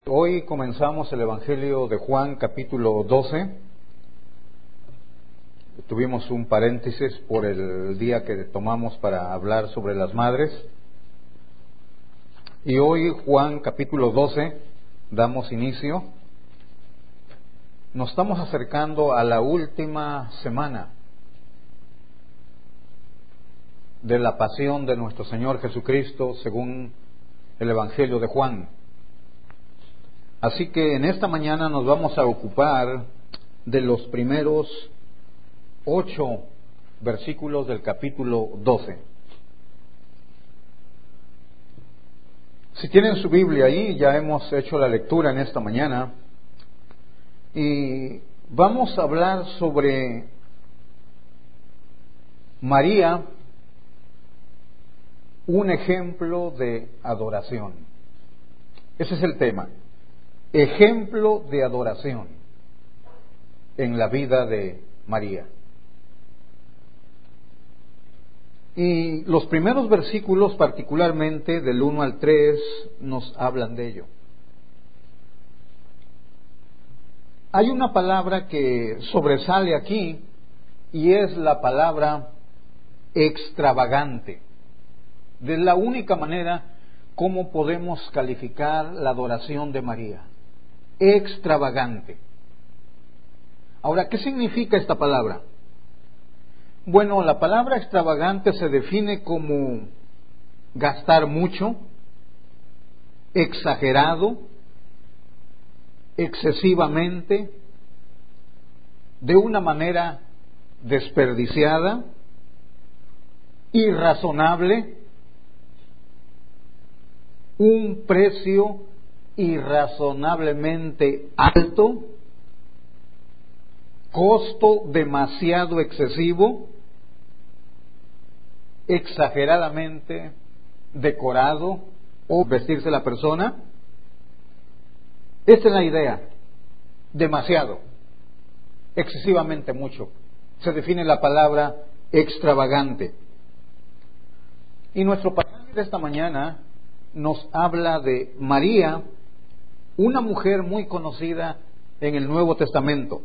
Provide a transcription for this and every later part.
Hoy comenzamos el Evangelio de Juan, capítulo 12. Tuvimos un paréntesis por el día que tomamos para hablar sobre las madres. Y hoy, Juan, capítulo 12, damos inicio. Nos estamos acercando a la última semana de la pasión de nuestro Señor Jesucristo según el Evangelio de Juan. Así que en esta mañana nos vamos a ocupar de los primeros 8 versículos del capítulo 12. Si tienen su Biblia ahí, ya hemos hecho la lectura en esta mañana y vamos a hablar sobre María, un ejemplo de adoración. Ese es el tema. Ejemplo de adoración en la vida de María. Y los primeros versículos, particularmente del 1 al 3, nos hablan de ello. Hay una palabra que sobresale aquí y es la palabra extravagante. De la única manera como podemos calificar la adoración de María. Extravagante. Ahora, ¿qué significa esta palabra? Bueno, la palabra extravagante se define como gastar mucho, exagerado, excesivamente, de una manera desperdiciada, irrazonable, un precio irrazonablemente alto, costo demasiado excesivo, exageradamente decorado o vestirse la persona. Esta es la idea. Demasiado, excesivamente mucho. Se define la palabra extravagante. Y nuestro pasaje de esta mañana nos habla de María, una mujer muy conocida en el Nuevo Testamento.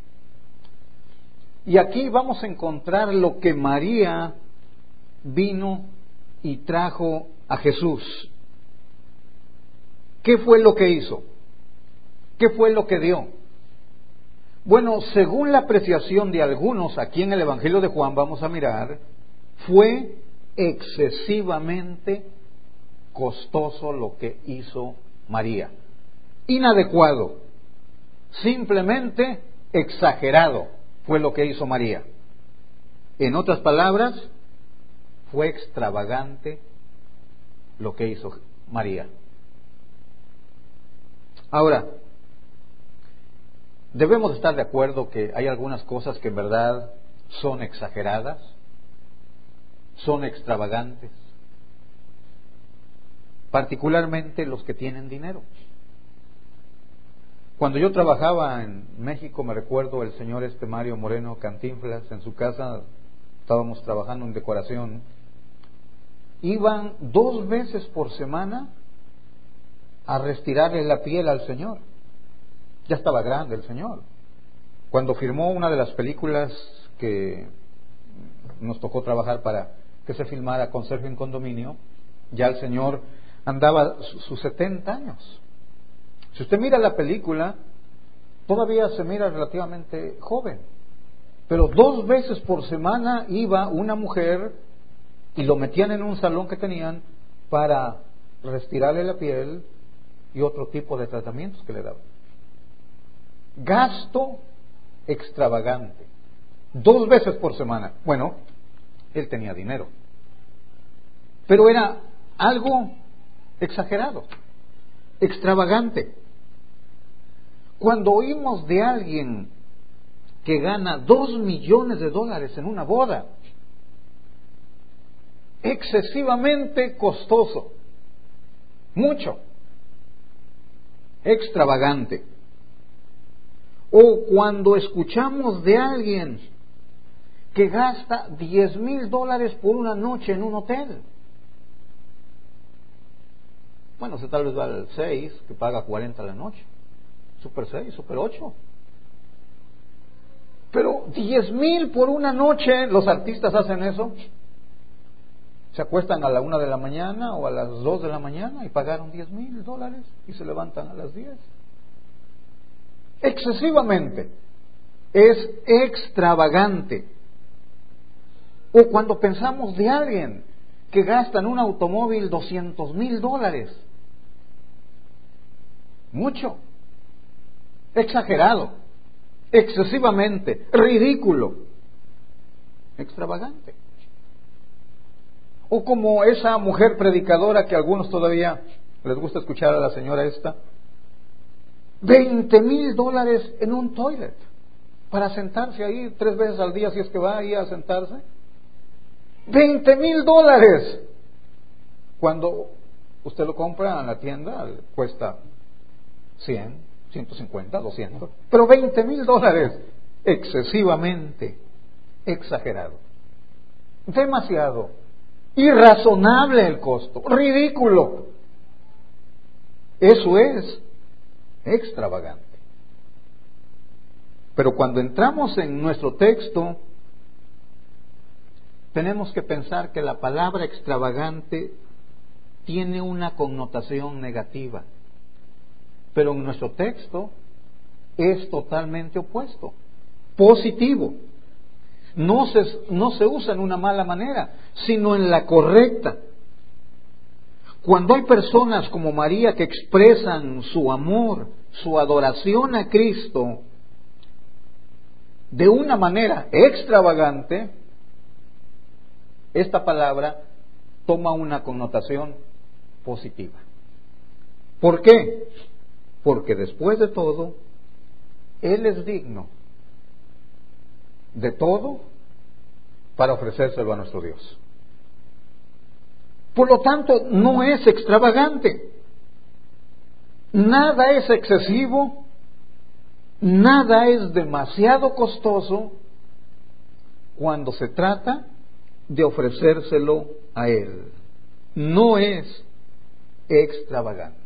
Y aquí vamos a encontrar lo que María vino y trajo a Jesús. ¿Qué fue lo que hizo? ¿Qué fue lo que dio? Bueno, según la apreciación de algunos, aquí en el Evangelio de Juan vamos a mirar, fue excesivamente costoso lo que hizo María. Inadecuado, simplemente exagerado fue lo que hizo María. En otras palabras, fue extravagante lo que hizo María. Ahora, debemos estar de acuerdo que hay algunas cosas que en verdad son exageradas, son extravagantes, particularmente los que tienen dinero. Cuando yo trabajaba en México, me recuerdo el señor Mario Moreno Cantinflas, en su casa estábamos trabajando en decoración, iban 2 veces por semana a retirarle la piel al señor. Ya estaba grande el señor. Cuando firmó una de las películas que nos tocó trabajar para que se filmara Conserje en Condominio, ya el señor andaba sus 70 años. Si usted mira la película, todavía se mira relativamente joven. Pero 2 veces por semana iba una mujer y lo metían en un salón que tenían para retirarle la piel y otro tipo de tratamientos que le daban. Gasto extravagante. 2 veces por semana. Bueno, él tenía dinero. Pero era algo exagerado, extravagante. Cuando oímos de alguien que gana $2 millones en una boda, excesivamente costoso, mucho, extravagante. O cuando escuchamos de alguien que gasta $10,000 por una noche en un hotel, Bueno, se tal vez va al 6, que paga 40 a la noche. Super 6, Super 8. Pero 10,000 por una noche, los artistas hacen eso. Se acuestan a la 1 de la mañana o a las 2 de la mañana y pagaron $10,000 y se levantan a las 10. Excesivamente. Es extravagante. O cuando pensamos de alguien que gasta en un automóvil $200,000. Mucho. Exagerado. Excesivamente. Ridículo. Extravagante. O como esa mujer predicadora que a algunos todavía les gusta escuchar a la señora esta, $20,000 en un toilet para sentarse ahí 3 veces al día si es que va ahí a sentarse. $20,000 cuando usted lo compra en la tienda cuesta 100, 150, 200, pero $20,000 excesivamente exagerado, demasiado irrazonable el costo, ridículo. Eso es extravagante. Pero cuando entramos en nuestro texto, tenemos que pensar que la palabra extravagante tiene una connotación negativa. Pero en nuestro texto es totalmente opuesto, positivo. No se usa en una mala manera, sino en la correcta. Cuando hay personas como María que expresan su amor, su adoración a Cristo de una manera extravagante, esta palabra toma una connotación positiva. ¿Por qué? Porque después de todo, Él es digno de todo para ofrecérselo a nuestro Dios. Por lo tanto, no es extravagante. Nada es excesivo, nada es demasiado costoso cuando se trata de ofrecérselo a Él. No es extravagante.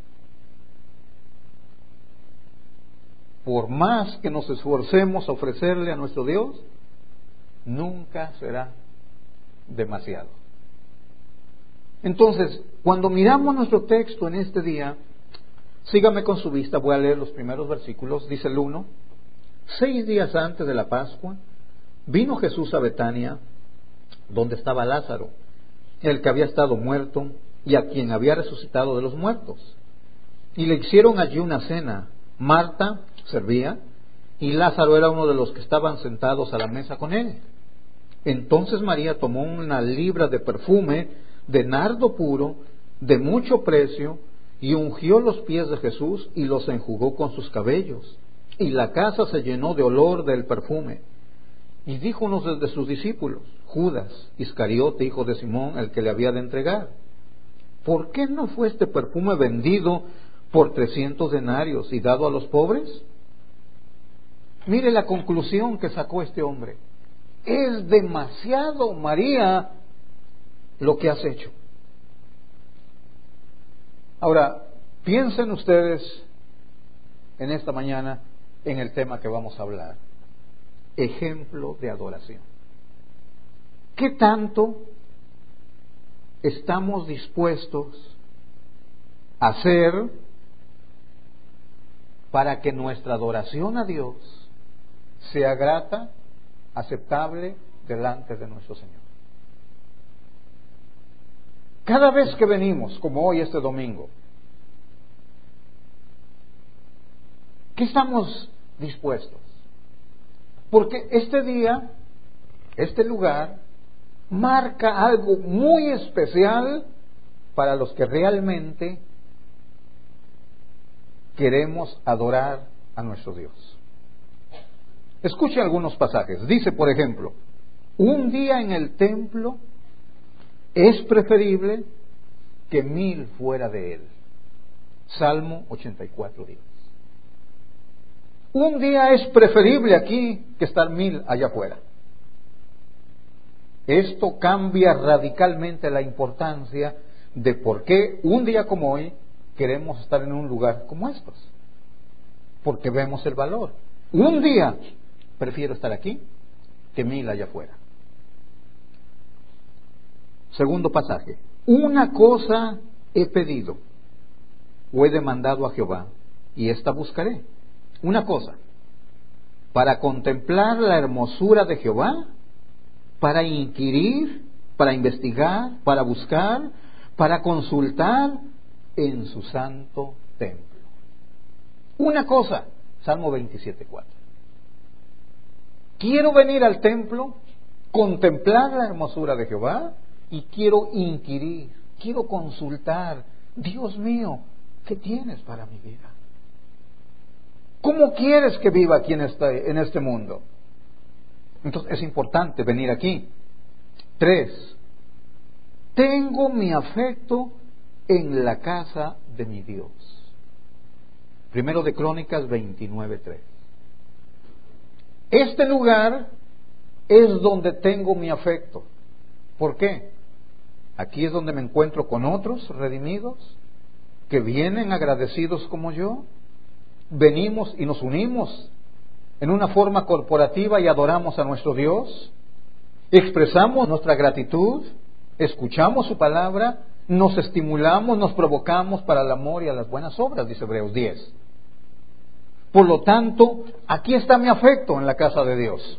Por más que nos esforcemos a ofrecerle a nuestro Dios, nunca será demasiado. Entonces, cuando miramos nuestro texto en este día, sígame con su vista, voy a leer los primeros versículos. Dice el 1: 6 días antes de la Pascua, vino Jesús a Betania, donde estaba Lázaro, el que había estado muerto y a quien había resucitado de los muertos. Y le hicieron allí una cena. Marta servía y Lázaro era uno de los que estaban sentados a la mesa con él. Entonces María tomó una libra de perfume de nardo puro, de mucho precio, y ungió los pies de Jesús y los enjugó con sus cabellos. Y la casa se llenó de olor del perfume. Y dijo uno de sus discípulos, Judas Iscariote, hijo de Simón, el que le había de entregar: ¿por qué no fue este perfume vendido por 300 denarios y dado a los pobres? Mire la conclusión que sacó este hombre. Es demasiado, María, lo que has hecho. Ahora, piensen ustedes en esta mañana en el tema que vamos a hablar. Ejemplo de adoración. ¿Qué tanto estamos dispuestos a hacer para que nuestra adoración a Dios sea grata, aceptable delante de nuestro Señor? Cada vez que venimos, como hoy este domingo, ¿qué estamos dispuestos? Porque este día, este lugar, marca algo muy especial para los que realmente queremos adorar a nuestro Dios. Escuche algunos pasajes. Dice, por ejemplo, un día en el templo es preferible que 1000 fuera de él. Salmo 84:10. Un día es preferible aquí que estar 1000 allá afuera. Esto cambia radicalmente la importancia de por qué un día como hoy queremos estar en un lugar como estos. Porque vemos el valor. Un día prefiero estar aquí que 1000 allá afuera. Segundo pasaje. Una cosa he pedido o he demandado a Jehová, y esta buscaré. Una cosa, para contemplar la hermosura de Jehová, para inquirir, para investigar, para buscar, para consultar en su santo templo. Una cosa, Salmo 27:4. Quiero venir al templo, contemplar la hermosura de Jehová y quiero inquirir, quiero consultar. Dios mío, ¿qué tienes para mi vida? ¿Cómo quieres que viva aquí en este mundo? Entonces es importante venir aquí. 3. Tengo mi afecto en la casa de mi Dios. Primero de Crónicas 29:3. Este lugar es donde tengo mi afecto. ¿Por qué? Aquí es donde me encuentro con otros redimidos que vienen agradecidos como yo. Venimos y nos unimos en una forma corporativa y adoramos a nuestro Dios. Expresamos nuestra gratitud, escuchamos su palabra, nos estimulamos, nos provocamos para el amor y a las buenas obras, dice Hebreos 10. Por lo tanto, aquí está mi afecto en la casa de Dios.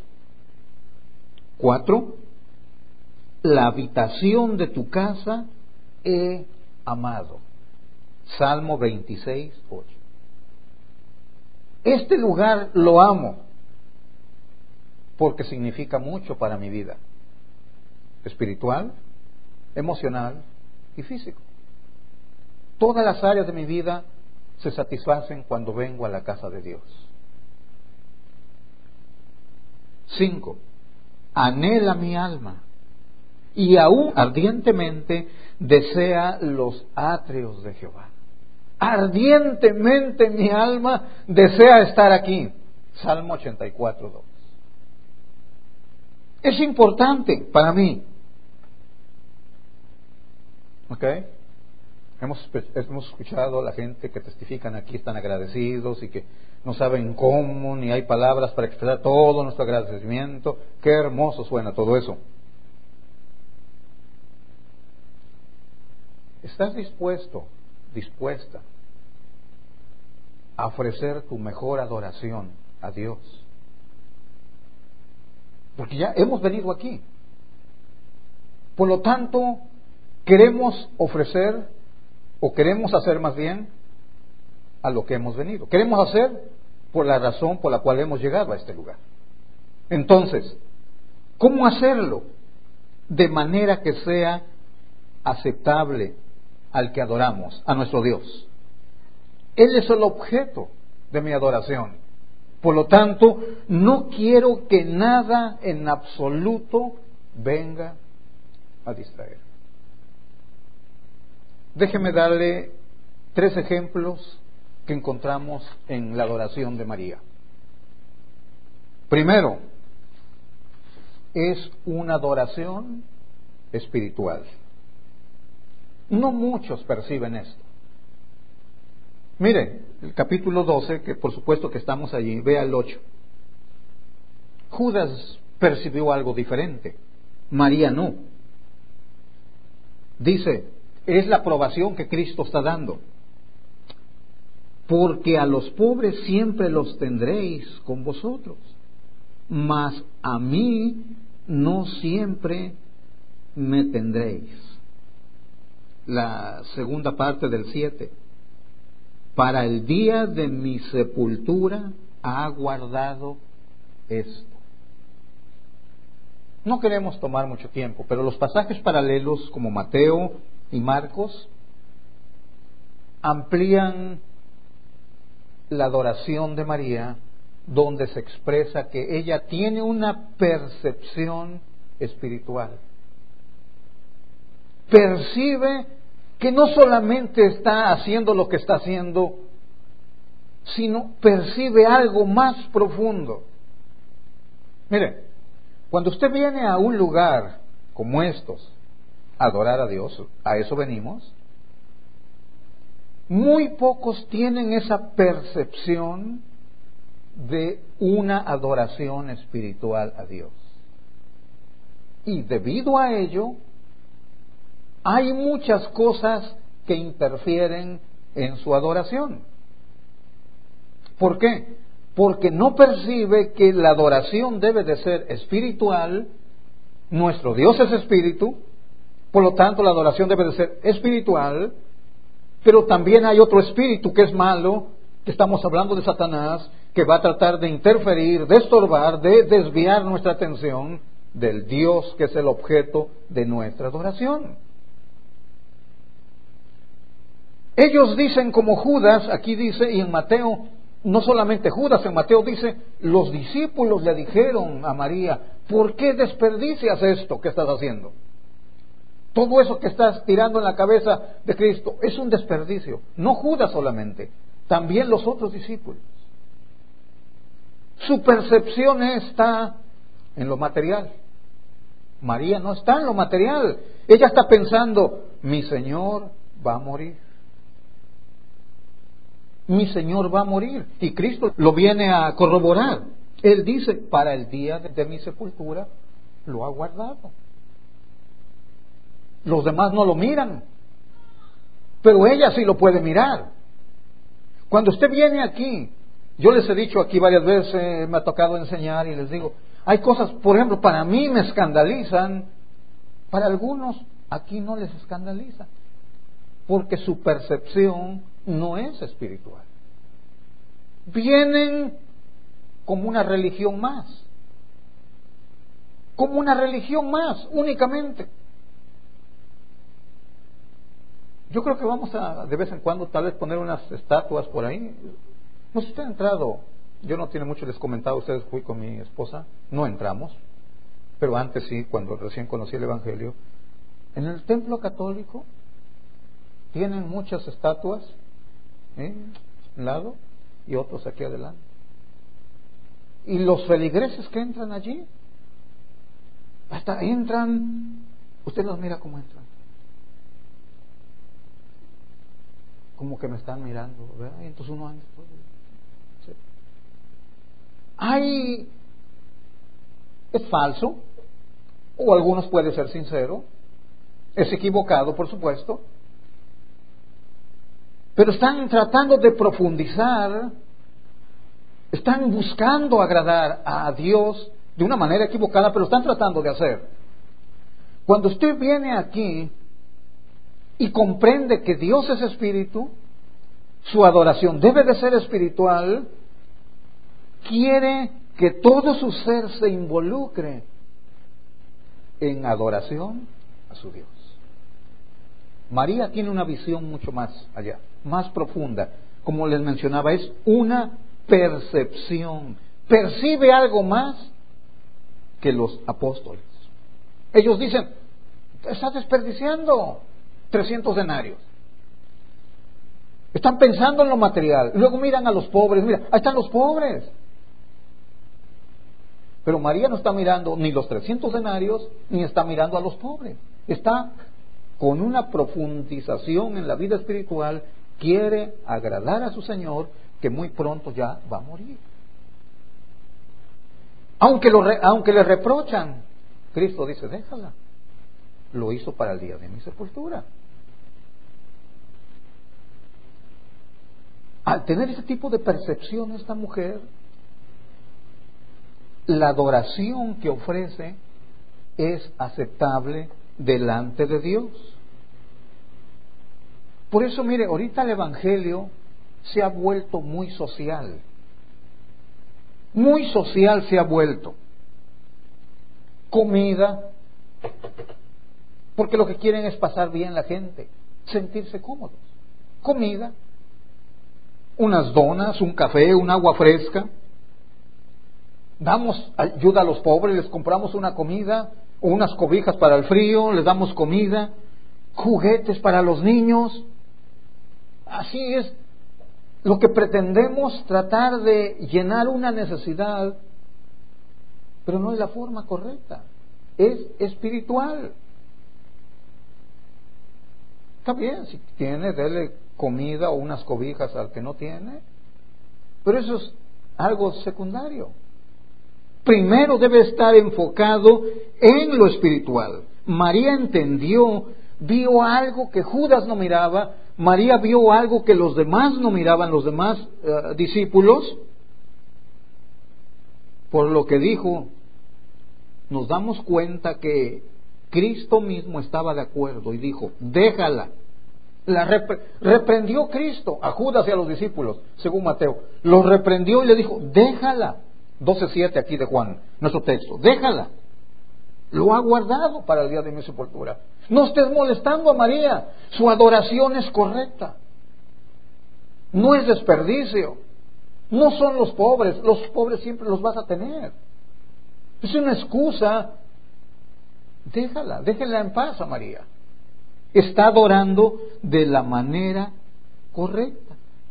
4. La habitación de tu casa he amado. Salmo 26:8. Este lugar lo amo porque significa mucho para mi vida espiritual, emocional y físico. Todas las áreas de mi vida se satisfacen cuando vengo a la casa de Dios. 5. Anhela mi alma y aún ardientemente desea los atrios de Jehová. Ardientemente mi alma desea estar aquí. Salmo 84:2. Es importante para mí. ¿Ok? Hemos escuchado a la gente que testifican aquí, están agradecidos y que no saben cómo, ni hay palabras para expresar todo nuestro agradecimiento. Qué hermoso suena todo eso. ¿Estás dispuesta a ofrecer tu mejor adoración a Dios? Porque ya hemos venido aquí. Por lo tanto, queremos ofrecer, o queremos hacer más bien, a lo que hemos venido. Queremos hacer por la razón por la cual hemos llegado a este lugar. Entonces, ¿cómo hacerlo? De manera que sea aceptable al que adoramos, a nuestro Dios. Él es el objeto de mi adoración. Por lo tanto, no quiero que nada en absoluto venga a distraer. Déjeme darle 3 ejemplos que encontramos en la adoración de María. Primero, es una adoración espiritual. No muchos perciben esto. Mire, el capítulo 12, que por supuesto que estamos allí, vea el 8. Judas percibió algo diferente, María no. Dice, es la aprobación que Cristo está dando. Porque a los pobres siempre los tendréis con vosotros, mas a mí no siempre me tendréis. La segunda parte del 7. Para el día de mi sepultura ha guardado esto. No queremos tomar mucho tiempo, pero los pasajes paralelos como Mateo y Marcos amplían la adoración de María, donde se expresa que ella tiene una percepción espiritual. Percibe que no solamente está haciendo lo que está haciendo, sino percibe algo más profundo. Mire, cuando usted viene a un lugar como estos, adorar a Dios, a eso venimos. Muy pocos tienen esa percepción de una adoración espiritual a Dios. Y debido a ello, hay muchas cosas que interfieren en su adoración. ¿Por qué? Porque no percibe que la adoración debe de ser espiritual. Nuestro Dios es espíritu, por lo tanto la adoración debe de ser espiritual, pero también hay otro espíritu que es malo, que estamos hablando de Satanás, que va a tratar de interferir, de estorbar, de desviar nuestra atención del Dios que es el objeto de nuestra adoración. Ellos dicen como Judas, aquí dice, y en Mateo, no solamente Judas, en Mateo dice, los discípulos le dijeron a María, ¿por qué desperdicias esto que estás haciendo? Todo eso que estás tirando en la cabeza de Cristo es un desperdicio. No Judas solamente, también los otros discípulos. Su percepción está en lo material. María no está en lo material. Ella está pensando, mi Señor va a morir. Mi Señor va a morir. Y Cristo lo viene a corroborar. Él dice, para el día de mi sepultura lo ha guardado. Los demás no lo miran, pero ella sí lo puede mirar. Cuando usted viene aquí, yo les he dicho aquí varias veces, me ha tocado enseñar y les digo, hay cosas, por ejemplo, para mí me escandalizan, para algunos aquí no les escandaliza, porque su percepción no es espiritual. Vienen como una religión más, únicamente. Yo creo que vamos a, de vez en cuando, tal vez poner unas estatuas por ahí. No sé si usted ha entrado, yo no tiene mucho, les comentaba a ustedes, fui con mi esposa, no entramos, pero antes sí, cuando recién conocí el Evangelio. En el templo católico tienen muchas estatuas, un lado y otros aquí adelante. Y los feligreses que entran allí, hasta entran, usted los mira cómo entran. Como que me están mirando, ¿verdad? Y entonces uno anda. ¿Sí? Es falso, o algunos puede ser sincero, es equivocado, por supuesto, pero están tratando de profundizar, están buscando agradar a Dios de una manera equivocada, pero están tratando de hacer. Cuando usted viene aquí y comprende que Dios es espíritu, su adoración debe de ser espiritual, quiere que todo su ser se involucre en adoración a su Dios. María tiene una visión mucho más allá, más profunda. Como les mencionaba, es una percepción. Percibe algo más que los apóstoles. Ellos dicen, estás desperdiciando 300 denarios. Están pensando en lo material. Luego miran a los pobres. Mira, ahí están los pobres. Pero María no está mirando ni los 300 denarios, ni está mirando a los pobres. Está con una profundización en la vida espiritual. Quiere agradar a su Señor, que muy pronto ya va a morir. Aunque le reprochan, Cristo dice, déjala. Lo hizo para el día de mi sepultura. Al tener ese tipo de percepción esta mujer, la adoración que ofrece es aceptable delante de Dios. Por eso, mire, ahorita el Evangelio se ha vuelto muy social. Muy social se ha vuelto. Comida, porque lo que quieren es pasar bien la gente, sentirse cómodos. Comida, unas donas, un café, un agua fresca. Damos ayuda a los pobres, les compramos una comida o unas cobijas para el frío, les damos comida, juguetes para los niños. Así es lo que pretendemos, tratar de llenar una necesidad, pero no es la forma correcta, es espiritual. Está bien, si tiene, dele comida o unas cobijas al que no tiene, pero eso es algo secundario. Primero debe estar enfocado en lo espiritual. María entendió, vio algo que Judas no miraba, María vio algo que los demás no miraban, los demás discípulos, por lo que dijo, nos damos cuenta que Cristo mismo estaba de acuerdo y dijo, déjala. La reprendió Cristo a Judas y a los discípulos, según Mateo. Los reprendió y le dijo, déjala. 12:7 aquí de Juan, nuestro texto. Déjala. Lo ha guardado para el día de mi sepultura. No estés molestando a María. Su adoración es correcta. No es desperdicio. No son los pobres. Los pobres siempre los vas a tener. Es una excusa. Déjala en paz a María. Está adorando de la manera correcta.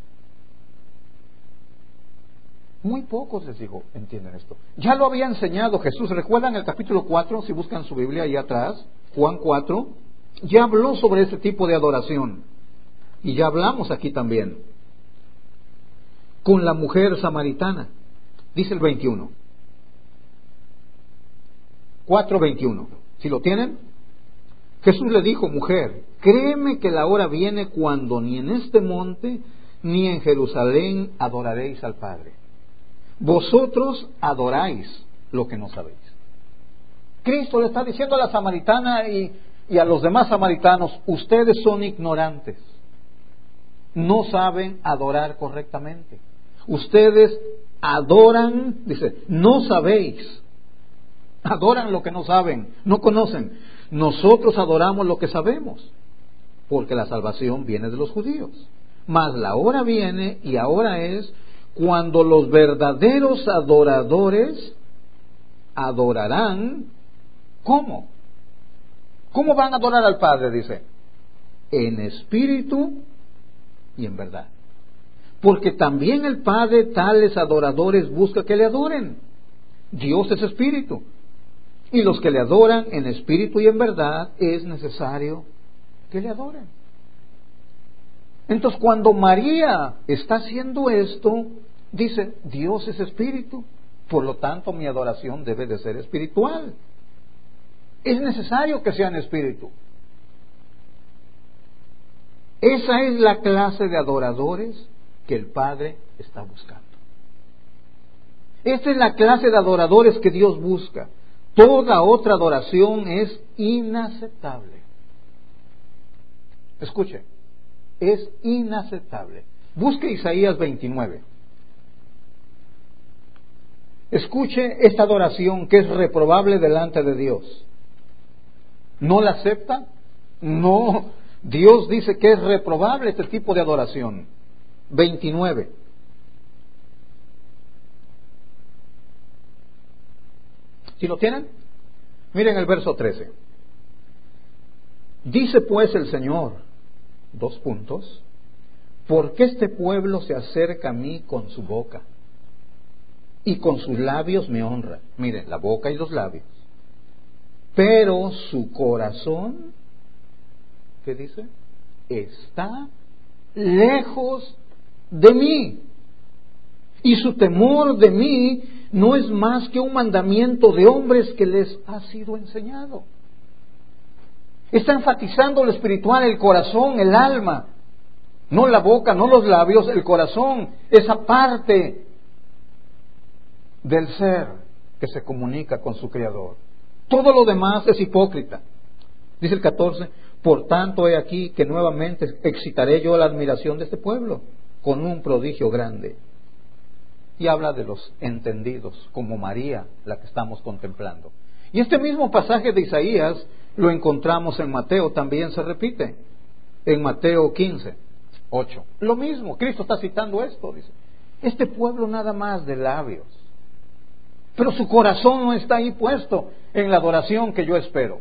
Muy pocos, les digo, entienden esto. Ya lo había enseñado Jesús. ¿Recuerdan el capítulo 4? Si buscan su Biblia ahí atrás, Juan 4, ya habló sobre ese tipo de adoración. Y ya hablamos aquí también. Con la mujer samaritana. Dice el 21. 4:21. ¿Si lo tienen? Jesús le dijo, mujer, créeme que la hora viene cuando ni en este monte ni en Jerusalén adoraréis al Padre. Vosotros adoráis lo que no sabéis. Cristo le está diciendo a la samaritana y a los demás samaritanos, ustedes son ignorantes, no saben adorar correctamente. Ustedes adoran, dice, no sabéis, adoran lo que no saben, no conocen. Nosotros adoramos lo que sabemos, porque la salvación viene de los judíos. Mas la hora viene y ahora es cuando los verdaderos adoradores adorarán. ¿Cómo? ¿Cómo van a adorar al Padre? Dice, en espíritu y en verdad. Porque también el Padre tales adoradores busca que le adoren. Dios es espíritu. Y los que le adoran en espíritu y en verdad es necesario que le adoren. Entonces, cuando María está haciendo esto, dice, Dios es espíritu, por lo tanto mi adoración debe de ser espiritual. Es necesario que sea en espíritu. Esa es la clase de adoradores que el Padre está buscando. Esta es la clase de adoradores que Dios busca. Toda otra adoración es inaceptable. Escuche, es inaceptable. Busque Isaías 29. Escuche esta adoración que es reprobable delante de Dios. ¿No la acepta? No. Dios dice que es reprobable este tipo de adoración. 29. ¿Sí lo tienen? Miren el verso 13. Dice pues el Señor, ¿por qué este pueblo se acerca a mí con su boca y con sus labios me honra? Miren, la boca y los labios. Pero su corazón, ¿qué dice? Está lejos de mí. Y su temor de mí no es más que un mandamiento de hombres que les ha sido enseñado. Está enfatizando lo espiritual, el corazón, el alma. No la boca, no los labios, el corazón, esa parte del ser que se comunica con su Creador. Todo lo demás es hipócrita. Dice el 14, por tanto he aquí que nuevamente excitaré yo la admiración de este pueblo con un prodigio grande. Y habla de los entendidos, como María, la que estamos contemplando. Y este mismo pasaje de Isaías lo encontramos en Mateo, también se repite, en Mateo 15:8. Lo mismo, Cristo está citando esto, dice, este pueblo nada más de labios, pero su corazón no está ahí puesto en la adoración que yo espero.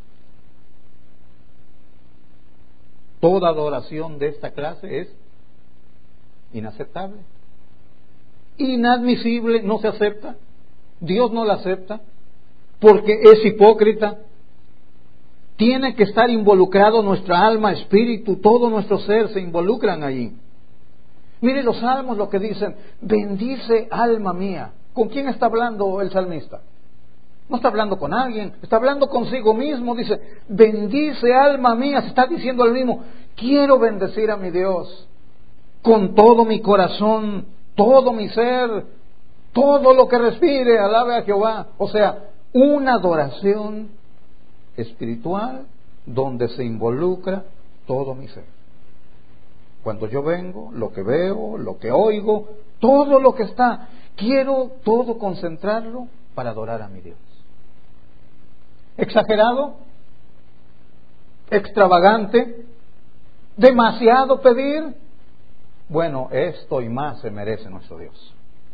Toda adoración de esta clase es inaceptable, inadmisible, no se acepta. Dios no la acepta porque es hipócrita. Tiene que estar involucrado nuestra alma, espíritu, todo nuestro ser se involucran allí. Mire los salmos lo que dicen: bendice alma mía. ¿Con quién está hablando el salmista? No está hablando con alguien, está hablando consigo mismo. Dice: bendice alma mía. Se está diciendo al mismo: quiero bendecir a mi Dios con todo mi corazón, todo mi ser, todo lo que respire, alabe a Jehová. O sea, una adoración espiritual donde se involucra todo mi ser. Cuando yo vengo, lo que veo, lo que oigo, todo lo que está, quiero todo concentrarlo para adorar a mi Dios. ¿Exagerado? ¿Extravagante? ¿Demasiado pedir? Bueno, esto y más se merece nuestro Dios.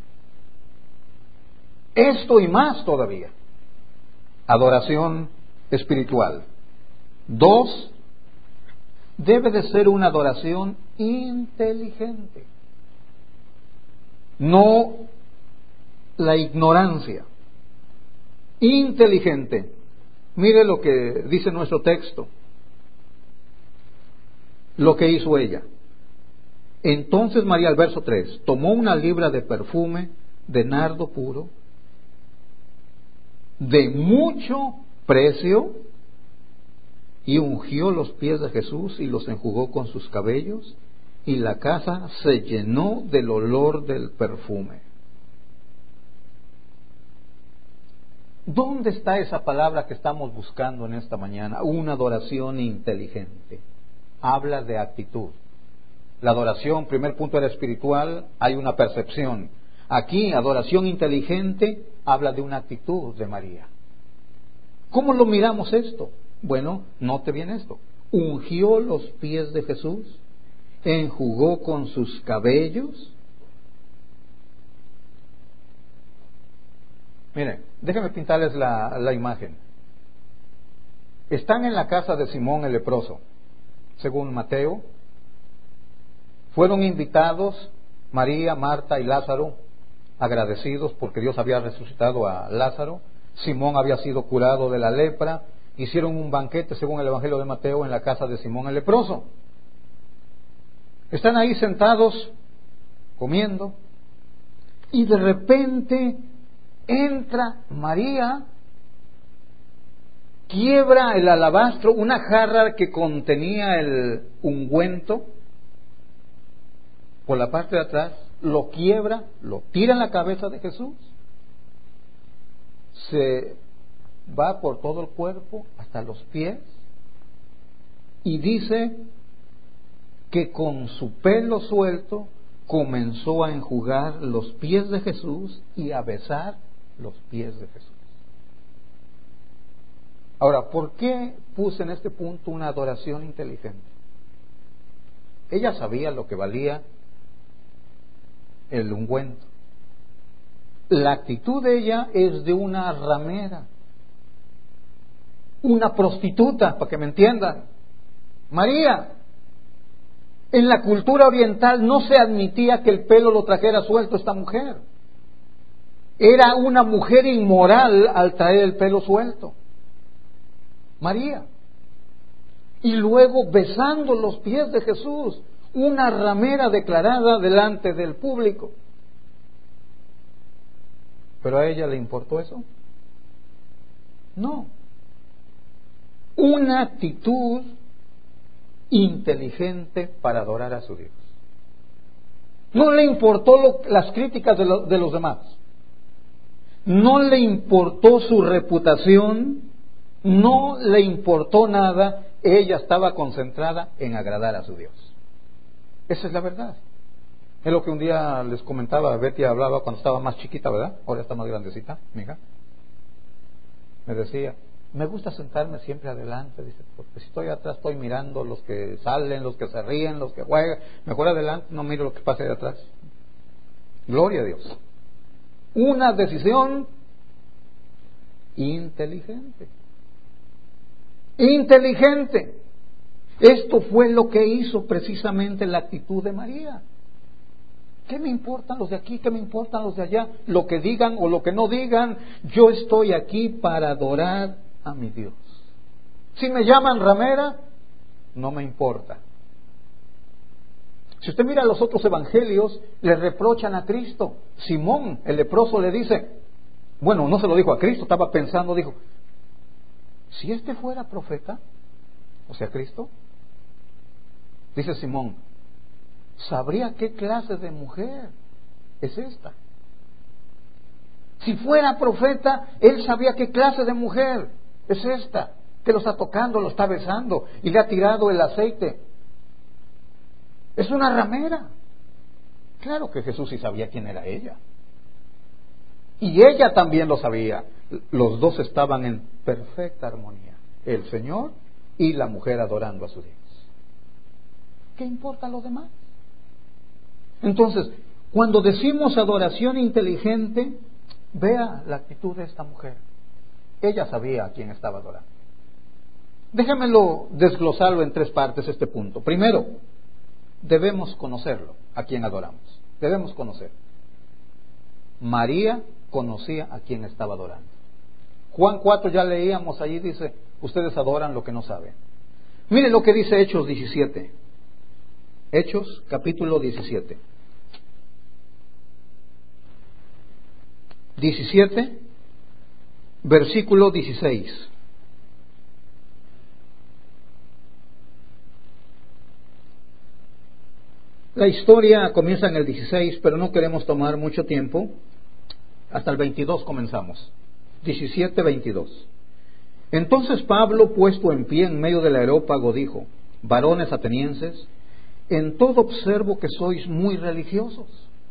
Esto y más todavía. Adoración espiritual. 2, debe de ser una adoración inteligente. No la ignorancia. Inteligente. Mire lo que dice nuestro texto. Lo que hizo ella. Entonces María, al verso 3, tomó una libra de perfume de nardo puro, de mucho precio, y ungió los pies de Jesús y los enjugó con sus cabellos, y la casa se llenó del olor del perfume. ¿Dónde está esa palabra que estamos buscando en esta mañana? Una adoración inteligente. Habla de actitud. La adoración, primer punto, era espiritual, hay una percepción. Aquí, adoración inteligente, habla de una actitud de María. ¿Cómo lo miramos esto? Bueno, note bien esto. Ungió los pies de Jesús, enjugó con sus cabellos. Miren, déjenme pintarles la imagen. Están en la casa de Simón el leproso, según Mateo. Fueron invitados María, Marta y Lázaro, agradecidos porque Dios había resucitado a Lázaro. Simón había sido curado de la lepra. Hicieron un banquete, según el Evangelio de Mateo, en la casa de Simón el leproso. Están ahí sentados, comiendo, y de repente entra María, quiebra el alabastro, una jarra que contenía el ungüento, por la parte de atrás, lo quiebra, lo tira en la cabeza de Jesús, se va por todo el cuerpo hasta los pies, y dice que con su pelo suelto comenzó a enjugar los pies de Jesús y a besar los pies de Jesús. Ahora, ¿por qué puse en este punto una adoración inteligente? Ella sabía lo que valía el ungüento. La actitud de ella es de una ramera, una prostituta, para que me entiendan. María, en la cultura oriental no se admitía que el pelo lo trajera suelto esta mujer. Era una mujer inmoral al traer el pelo suelto. María. Y luego besando los pies de Jesús, una ramera declarada delante del público. ¿Pero a ella le importó eso? No. Una actitud inteligente para adorar a su Dios. No le importó las críticas de los demás. No le importó su reputación. No le importó nada. Ella estaba concentrada en agradar a su Dios. Esa es la verdad. Es lo que un día les comentaba, Betty hablaba cuando estaba más chiquita, ¿verdad? Ahora está más grandecita, mi hija. Me decía, me gusta sentarme siempre adelante, dice, porque si estoy atrás estoy mirando los que salen, los que se ríen, los que juegan. Mejor adelante, no miro lo que pasa de atrás. Gloria a Dios. Una decisión inteligente. Inteligente. Esto fue lo que hizo precisamente la actitud de María. ¿Qué me importan los de aquí? ¿Qué me importan los de allá? Lo que digan o lo que no digan, yo estoy aquí para adorar a mi Dios. Si me llaman ramera, no me importa. Si usted mira los otros evangelios, le reprochan a Cristo. Simón, el leproso, le dice, bueno, no se lo dijo a Cristo, estaba pensando, dijo, si este fuera profeta, o sea, Cristo, dice Simón, sabría qué clase de mujer es esta. Si fuera profeta, él sabría qué clase de mujer es esta, que lo está tocando, lo está besando y le ha tirado el aceite. Es una ramera. Claro que Jesús sí sabía quién era ella. Y ella también lo sabía. Los dos estaban en perfecta armonía. El Señor y la mujer adorando a su Dios. ¿Qué importa lo demás? Entonces, cuando decimos adoración inteligente, vea la actitud de esta mujer. Ella sabía a quién estaba adorando. Déjamelo desglosarlo en 3 partes este punto. Primero, debemos conocerlo, a quien adoramos. Debemos conocer. María conocía a quien estaba adorando. Juan 4 ya leíamos allí, dice, ustedes adoran lo que no saben. Mire lo que dice Hechos 17. Hechos capítulo 17. 17, versículo 16. La historia comienza en el 16, pero no queremos tomar mucho tiempo. Hasta el 22 comenzamos. 17, 22. Entonces Pablo, puesto en pie en medio del areópago, dijo, varones atenienses, en todo observo que sois muy religiosos.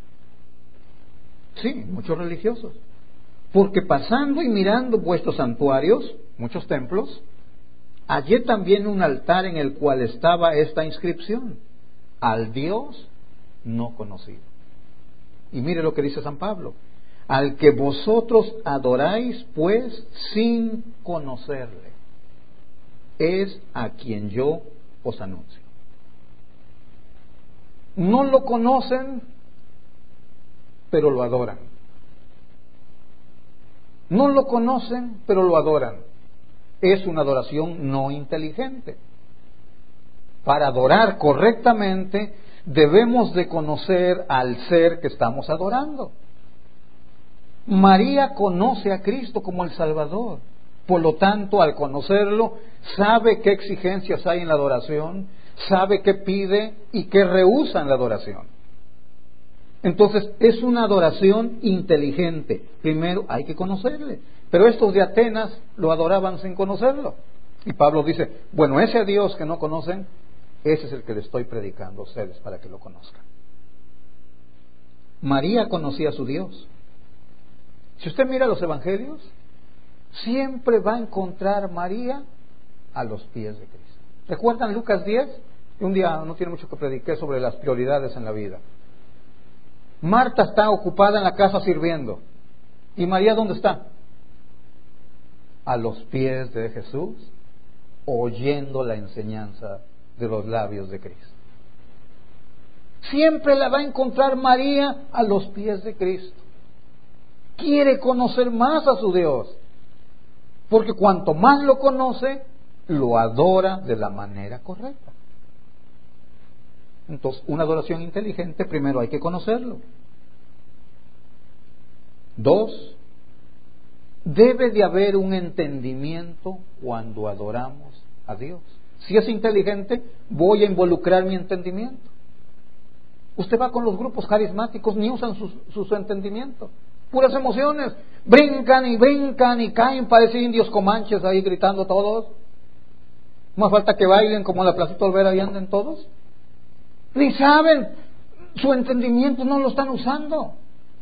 Sí, muchos religiosos. Porque pasando y mirando vuestros santuarios, muchos templos, hallé también un altar en el cual estaba esta inscripción: al Dios no conocido. Y mire lo que dice San Pablo: al que vosotros adoráis, pues, sin conocerle, es a quien yo os anuncio. No lo conocen, pero lo adoran. No lo conocen, pero lo adoran. Es una adoración no inteligente. Para adorar correctamente, debemos de conocer al ser que estamos adorando. María conoce a Cristo como el Salvador. Por lo tanto, al conocerlo, sabe qué exigencias hay en la adoración, sabe qué pide y qué rehúsa en la adoración. Entonces, es una adoración inteligente. Primero hay que conocerle. Pero estos de Atenas lo adoraban sin conocerlo. Y Pablo dice, bueno, ese Dios que no conocen, ese es el que le estoy predicando a ustedes para que lo conozcan. María conocía a su Dios. Si usted mira los evangelios, siempre va a encontrar María a los pies de Cristo. ¿Recuerdan Lucas 10? Un día, no tiene mucho que prediqué sobre las prioridades en la vida. Marta está ocupada en la casa sirviendo. ¿Y María dónde está? A los pies de Jesús, oyendo la enseñanza de los labios de Cristo. Siempre la va a encontrar María a los pies de Cristo. Quiere conocer más a su Dios, porque cuanto más lo conoce, lo adora de la manera correcta. Entonces, una adoración inteligente, primero hay que conocerlo. 2, debe de haber un entendimiento cuando adoramos a Dios. Si es inteligente, voy a involucrar mi entendimiento. Usted va con los grupos carismáticos, ni usan su entendimiento. Puras emociones. Brincan y caen, parecen indios comanches ahí gritando todos. Más falta que bailen como en la Placita Olvera y anden todos. Ni saben, su entendimiento no lo están usando.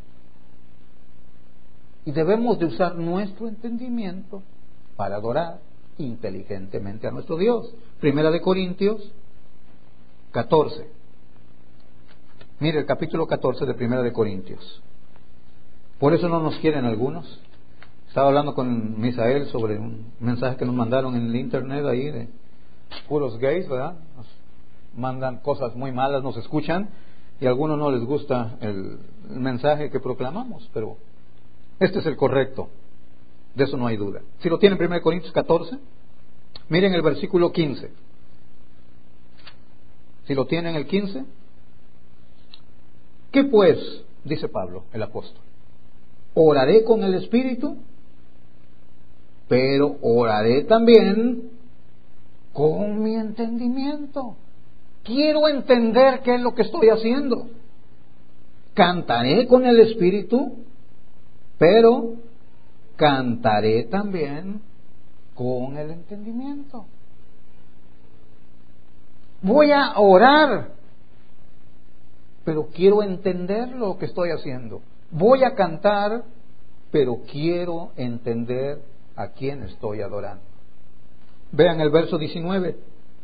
Y debemos de usar nuestro entendimiento para adorar inteligentemente a nuestro Dios. Primera de Corintios 14. Mire el capítulo 14 de Primera de Corintios. Por eso no nos quieren algunos. Estaba hablando con Misael sobre un mensaje que nos mandaron en el internet ahí de puros gays, ¿verdad? Nos mandan cosas muy malas, nos escuchan y a algunos no les gusta el mensaje que proclamamos, pero este es el correcto, de eso no hay duda. Si lo tienen 1 Corintios 14, Miren el versículo 15. Si lo tienen el 15. ¿Qué pues? Dice Pablo, el apóstol. Oraré con el Espíritu, pero oraré también con mi entendimiento. Quiero entender qué es lo que estoy haciendo. Cantaré con el Espíritu, pero cantaré también con el entendimiento. Voy a orar, pero quiero entender lo que estoy haciendo. Voy a cantar, pero quiero entender a quién estoy adorando. Vean el verso 19.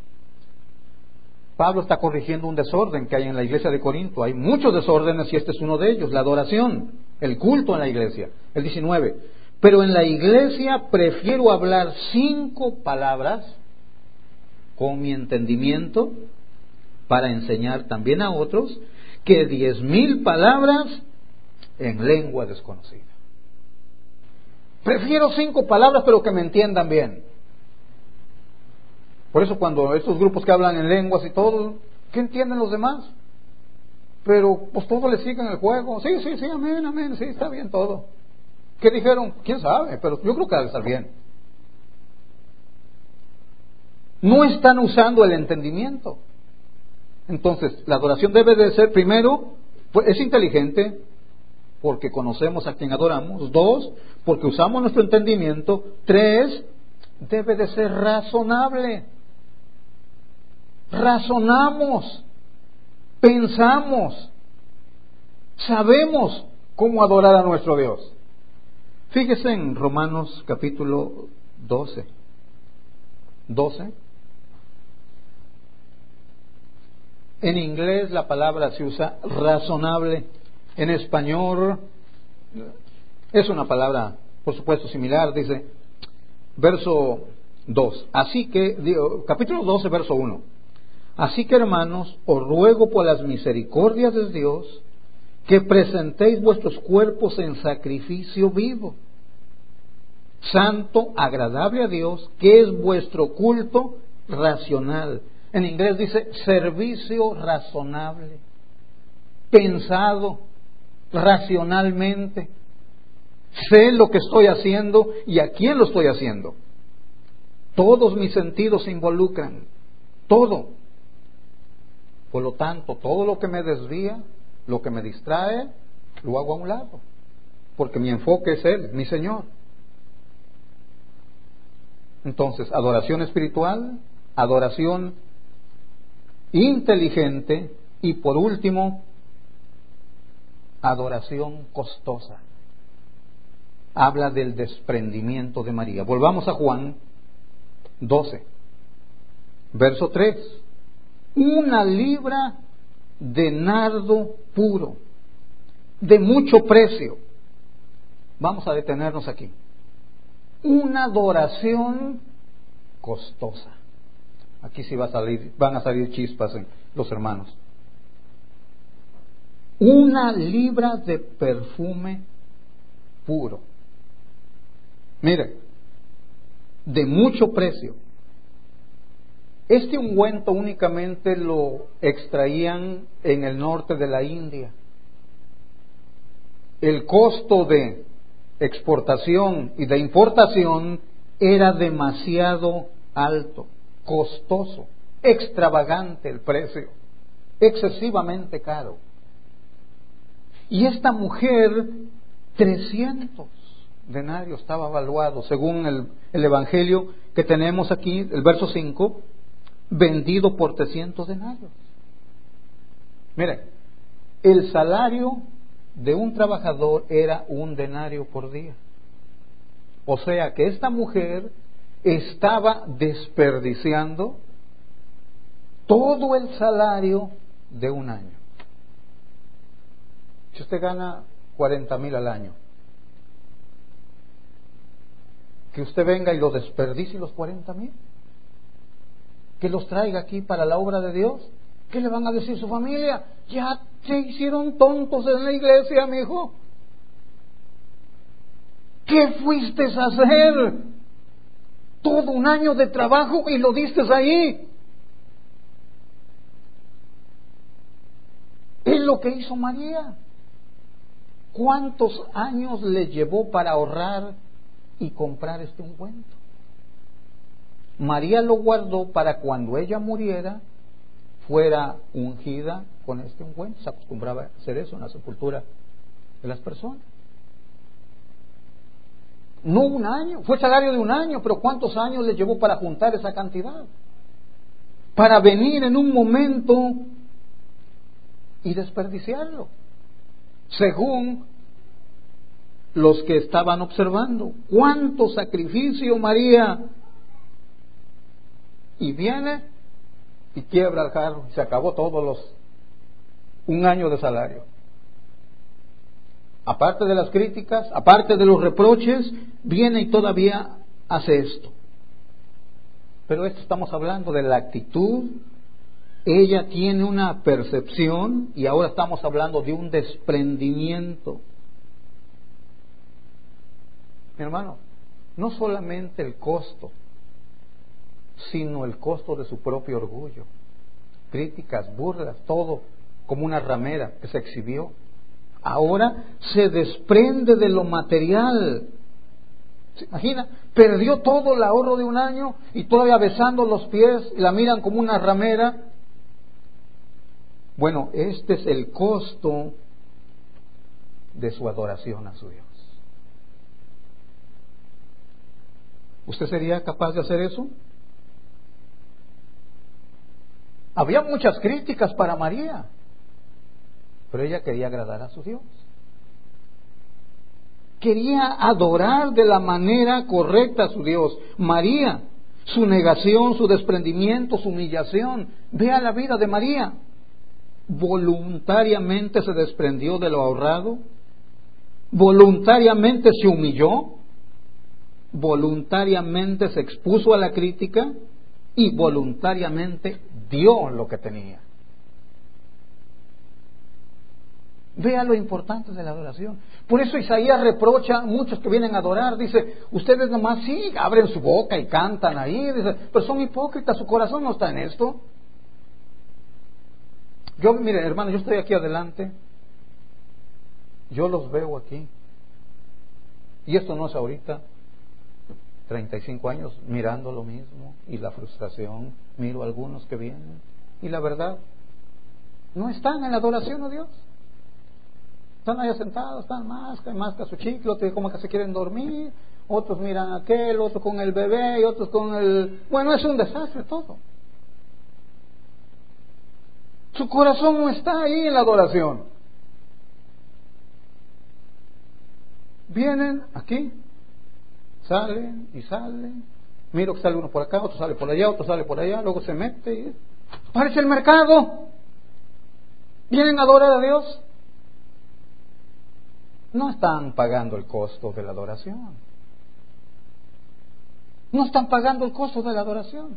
Pablo está corrigiendo un desorden que hay en la iglesia de Corinto. Hay muchos desórdenes y este es uno de ellos, la adoración, el culto en la iglesia. El 19. Pero en la iglesia prefiero hablar 5 palabras con mi entendimiento para enseñar también a otros que 10,000 palabras en lengua desconocida. Prefiero 5 palabras pero que me entiendan bien. Por eso cuando estos grupos que hablan en lenguas y todo, ¿qué entienden los demás? Pero pues todos le siguen el juego. Sí, amén, amén, sí, está bien todo. ¿Qué dijeron? ¿Quién sabe? Pero yo creo que debe estar bien. No están usando el entendimiento. Entonces, la adoración debe de ser, primero, pues, es inteligente, porque conocemos a quien adoramos. 2, porque usamos nuestro entendimiento. 3, debe de ser razonable. Razonamos, pensamos, sabemos cómo adorar a nuestro Dios. Fíjese en Romanos capítulo 12. En inglés la palabra se usa razonable. En español es una palabra, por supuesto, similar. Dice, verso 2. Así que, capítulo 12, verso 1. Así que, hermanos, os ruego por las misericordias de Dios que presentéis vuestros cuerpos en sacrificio vivo, santo, agradable a Dios, que es vuestro culto racional. En inglés dice servicio razonable, pensado racionalmente. Sé lo que estoy haciendo y a quién lo estoy haciendo. Todos mis sentidos se involucran, todo. Por lo tanto, todo lo que me desvía, lo que me distrae, lo hago a un lado, porque mi enfoque es Él, mi Señor. Entonces, adoración espiritual, adoración inteligente y por último, adoración costosa. Habla del desprendimiento de María. Volvamos a Juan 12, verso 3. 1 libra de nardo puro, de mucho precio. Vamos a detenernos aquí. Una adoración costosa. Aquí sí van a salir chispas en los hermanos. 1 libra de perfume puro. Mire, de mucho precio. Este ungüento únicamente lo extraían en el norte de la India. El costo de exportación y de importación era demasiado alto, costoso, extravagante el precio, excesivamente caro. Y esta mujer, 300 denarios estaba evaluado, según el Evangelio que tenemos aquí, el verso 5, vendido por 300 denarios. Mire, el salario de un trabajador era 1 denario por día. O sea que esta mujer estaba desperdiciando todo el salario de un año. Si usted gana 40,000 al año, que usted venga y lo desperdicie los 40,000, que los traiga aquí para la obra de Dios. ¿Qué le van a decir su familia? Ya se hicieron tontos en la iglesia, mi hijo. ¿Qué fuiste a hacer? Todo un año de trabajo y lo diste ahí. Es lo que hizo María. ¿Cuántos años le llevó para ahorrar y comprar este ungüento? María lo guardó para cuando ella muriera fuera ungida con este ungüento. Se acostumbraba a hacer eso en la sepultura de las personas. No un año, fue salario de un año, pero ¿cuántos años le llevó para juntar esa cantidad? Para venir en un momento y desperdiciarlo, según los que estaban observando. ¿Cuánto sacrificio, María? Y viene y quiebra el carro, y se acabó un año de salario. Aparte de las críticas, aparte de los reproches, viene y todavía hace esto. Pero esto estamos hablando de la actitud. Ella tiene una percepción y ahora estamos hablando de un desprendimiento. Mi hermano, no solamente el costo, sino el costo de su propio orgullo. Críticas, burlas, todo como una ramera que se exhibió. Ahora se desprende de lo material. ¿Se imagina? Perdió todo el ahorro de un año y todavía besando los pies y la miran como una ramera. Bueno, este es el costo de su adoración a su Dios. ¿Usted sería capaz de hacer eso? Había muchas críticas para María, pero ella quería agradar a su Dios. Quería adorar de la manera correcta a su Dios. María, su negación, su desprendimiento, su humillación. Vea la vida de María. Voluntariamente se desprendió de lo ahorrado. Voluntariamente se humilló. Voluntariamente se expuso a la crítica. Y voluntariamente dio lo que tenía. Vea lo importante de la adoración. Por eso Isaías reprocha a muchos que vienen a adorar. Dice, ustedes nomás sí, abren su boca y cantan ahí. Dice, pero son hipócritas, su corazón no está en esto. Mire, hermano, yo estoy aquí adelante. Yo los veo aquí. Y esto no es ahorita. 35 años mirando lo mismo. Y la frustración. Miro a algunos que vienen. Y la verdad, no están en la adoración a Dios. Están allá sentados, están más que su chicle, otros como que se quieren dormir, otros miran a aquel, otros con el bebé y otros con el... Bueno, es un desastre todo. Su corazón no está ahí en la adoración. Vienen aquí, salen y salen. Miro que sale uno por acá, otro sale por allá, otro sale por allá, luego se mete y... Parece el mercado. Vienen a adorar a Dios. No están pagando el costo de la adoración. No están pagando el costo de la adoración.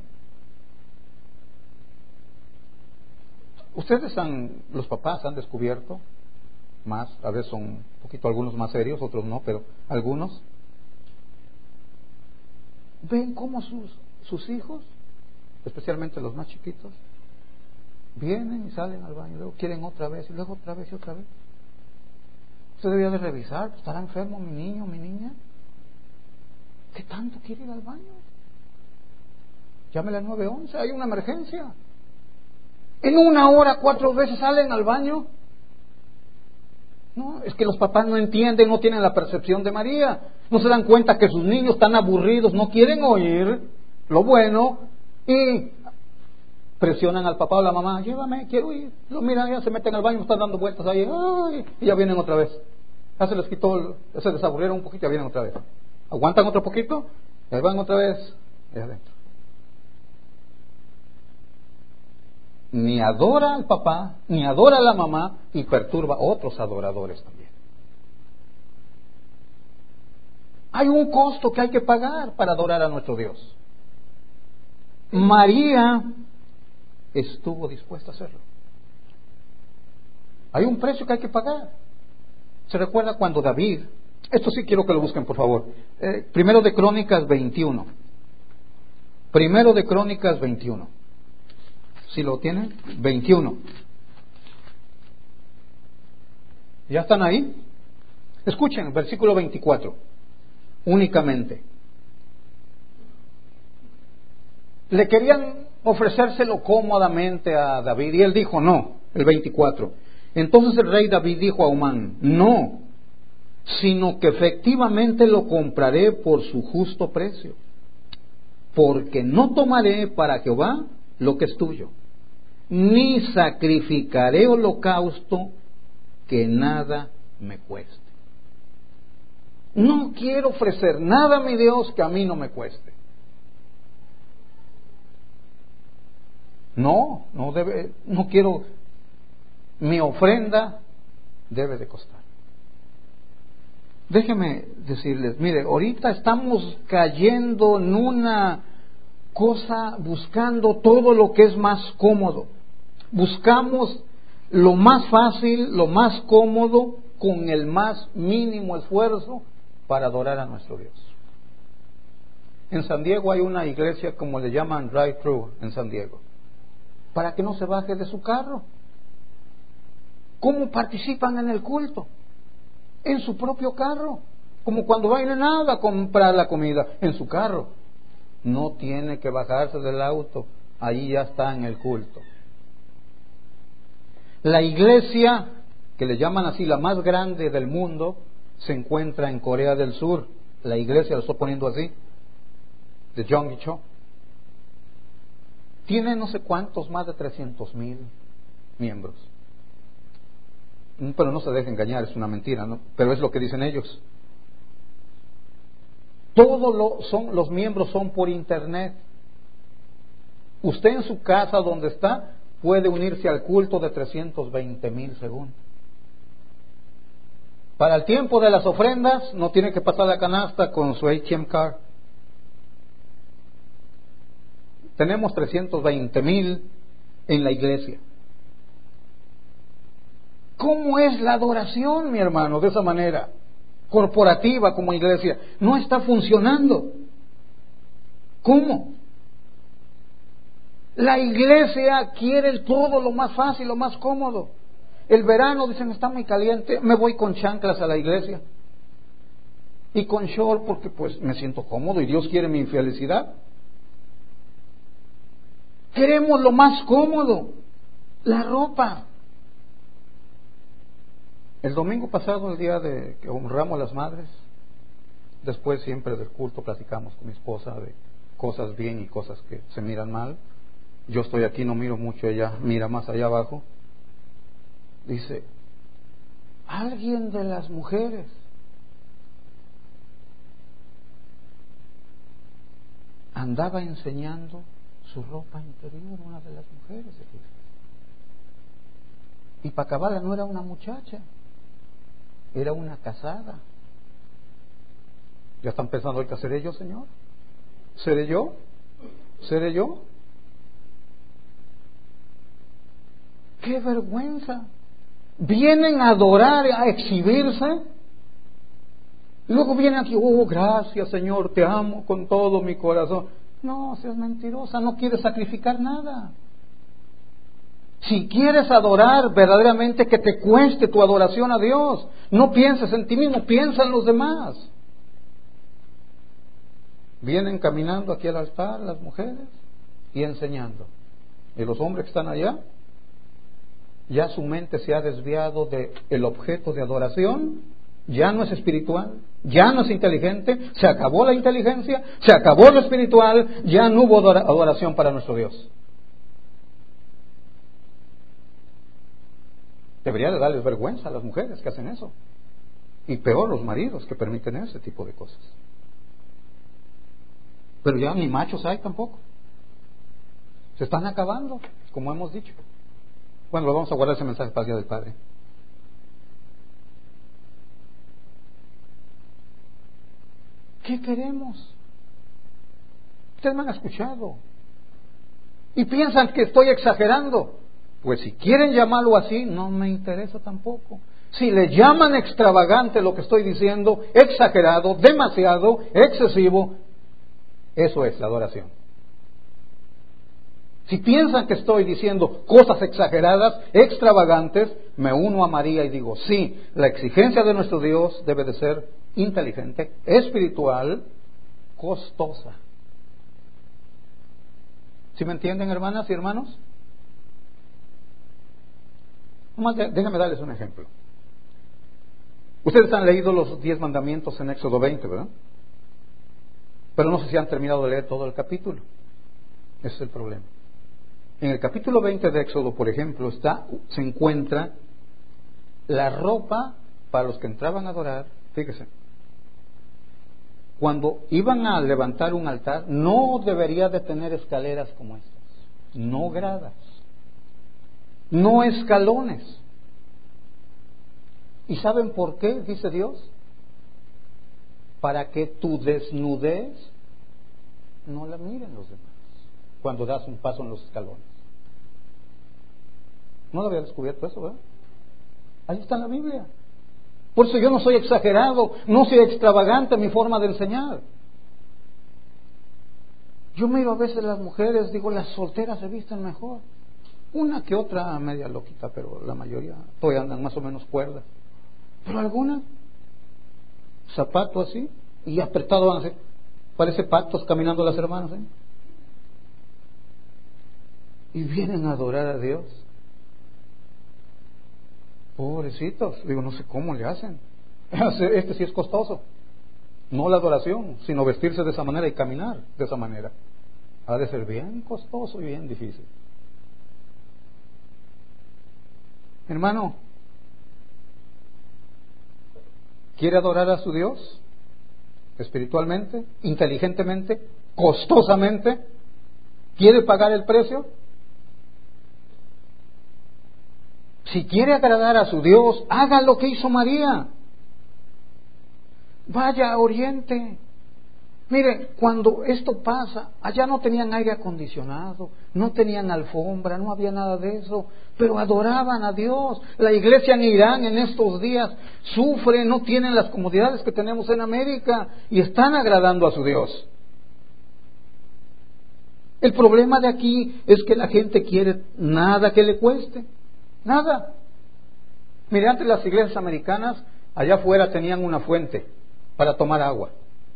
Los papás han descubierto más, a veces son un poquito algunos más serios, otros no, pero algunos ven cómo sus hijos, especialmente los más chiquitos, vienen y salen al baño, luego quieren otra vez, y luego otra vez y otra vez. Usted debería de revisar, ¿estará enfermo mi niño, mi niña? ¿Qué tanto quiere ir al baño? Llámele al 911, hay una emergencia. En una hora 4 veces salen al baño. No, es que los papás no entienden, no tienen la percepción de María. No se dan cuenta que sus niños están aburridos, no quieren oír lo bueno y presionan al papá o la mamá, llévame, quiero ir. Lo miran, ya se meten al baño, están dando vueltas ahí, ¡ay! Y ya vienen otra vez. Ya se les quitó, se desaburrieron un poquito, ya vienen otra vez. Aguantan otro poquito, ya van otra vez, allá adentro. Ni adora al papá, ni adora a la mamá, y perturba a otros adoradores también. Hay un costo que hay que pagar para adorar a nuestro Dios. María estuvo dispuesta a hacerlo. Hay un precio que hay que pagar. ¿Se recuerda cuando David, esto sí quiero que lo busquen por favor, primero de Crónicas 21, Primero de Crónicas 21. ¿Sí lo tienen? 21. ¿Ya están ahí? Escuchen, versículo 24. Únicamente. Le querían ofrecérselo cómodamente a David y él dijo no, el 24. Entonces el rey David dijo a Humán, no, sino que efectivamente lo compraré por su justo precio, porque no tomaré para Jehová lo que es tuyo, ni sacrificaré holocausto que nada me cueste. No quiero ofrecer nada a mi Dios que a mí no me cueste. No quiero, mi ofrenda debe de costar. Déjenme decirles, mire, ahorita estamos cayendo en una cosa buscando todo lo que es más cómodo. Buscamos lo más fácil, lo más cómodo, con el más mínimo esfuerzo para adorar a nuestro Dios. En San Diego hay una iglesia, como le llaman drive-thru en San Diego, para que no se baje de su carro. ¿Cómo participan en el culto? En su propio carro, como cuando vayan a comprar la comida, en su carro. No tiene que bajarse del auto, ahí ya está en el culto. La iglesia, que le llaman así la más grande del mundo, se encuentra en Corea del Sur. La iglesia, lo estoy poniendo así, de Jonggi-cho. Tiene no sé cuántos, más de 300,000 miembros. Pero no se deje engañar, es una mentira, ¿no? Pero es lo que dicen ellos. Los miembros son por internet. Usted en su casa donde está puede unirse al culto de 320,000 según. Para el tiempo de las ofrendas no tiene que pasar la canasta con su ATM card. Tenemos 320,000 en la iglesia. ¿Cómo es la adoración, mi hermano, de esa manera? Corporativa como iglesia. No está funcionando. ¿Cómo? La iglesia quiere todo lo más fácil, lo más cómodo. El verano, dicen, está muy caliente, me voy con chanclas a la iglesia. Y con short porque pues me siento cómodo y Dios quiere mi felicidad. Queremos lo más cómodo, la ropa. El domingo pasado, el día de que honramos a las madres, después siempre del culto platicamos con mi esposa de cosas bien y cosas que se miran mal. Yo estoy aquí, no miro mucho, ella mira más allá abajo. Dice, alguien de las mujeres andaba enseñando su ropa interior, una de las mujeres. Y para acabarla no era una muchacha, era una casada. Ya están pensando ahorita, ¿seré yo, Señor? ¿Seré yo? ¿Seré yo? ¡Qué vergüenza! Vienen a adorar, a exhibirse. Luego vienen aquí, oh, gracias, Señor, te amo con todo mi corazón. No, seas mentirosa, no quieres sacrificar nada. Si quieres adorar verdaderamente, que te cueste tu adoración a Dios. No pienses en ti mismo, piensa en los demás. Vienen caminando aquí al altar las mujeres y enseñando. Y los hombres que están allá, ya su mente se ha desviado del objeto de adoración, ya no es espiritual, ya no es inteligente, se acabó la inteligencia, se acabó lo espiritual, ya no hubo adoración para nuestro Dios. Debería de darles vergüenza a las mujeres que hacen eso. Y peor los maridos que permiten ese tipo de cosas. Pero ya ni machos hay tampoco. Se están acabando, como hemos dicho. Bueno, lo vamos a guardar ese mensaje para el Día del Padre. ¿Qué queremos? Ustedes me han escuchado. Y piensan que estoy exagerando. Pues si quieren llamarlo así, no me interesa tampoco. Si le llaman extravagante lo que estoy diciendo, exagerado, demasiado, excesivo, eso es la adoración. Si piensan que estoy diciendo cosas exageradas, extravagantes, me uno a María y digo, sí, la exigencia de nuestro Dios debe de ser inteligente, espiritual, costosa. ¿Sí me entienden, hermanas y hermanos? Nomás déjame darles un ejemplo. Ustedes han leído los 10 mandamientos en Éxodo 20, ¿verdad? Pero no sé si han terminado de leer todo el capítulo. Ese es el problema. En el capítulo 20 de Éxodo, por ejemplo, se encuentra la ropa para los que entraban a adorar. Fíjese, cuando iban a levantar un altar, no debería de tener escaleras como estas, no gradas, no escalones. ¿Y saben por qué? Dice Dios, para que tu desnudez no la miren los demás cuando das un paso en los escalones. No lo había descubierto eso, ¿verdad? Ahí está en la Biblia. Por eso yo no soy exagerado, no soy extravagante en mi forma de enseñar. Yo miro a veces las mujeres, digo, las solteras se visten mejor. Una que otra media loquita, pero la mayoría todavía andan más o menos cuerdas. Pero algunas, zapato así, y apretado van a ser, parece patos caminando las hermanas, ¿eh? Y vienen a adorar a Dios. Pobrecitos, digo, no sé cómo le hacen. Este sí es costoso. No la adoración, sino vestirse de esa manera y caminar de esa manera. Ha de ser bien costoso y bien difícil. Hermano, ¿quiere adorar a su Dios? Espiritualmente, inteligentemente, costosamente. ¿Quiere pagar el precio? Si quiere agradar a su Dios, haga lo que hizo María. Vaya a Oriente. Mire, cuando esto pasa, allá no tenían aire acondicionado, no tenían alfombra, no había nada de eso, pero adoraban a Dios. La iglesia en Irán en estos días sufre, no tienen las comodidades que tenemos en América y están agradando a su Dios. El problema de aquí es que la gente quiere nada que le cueste. Nada. Mire, antes las iglesias americanas, allá afuera tenían una fuente para tomar agua.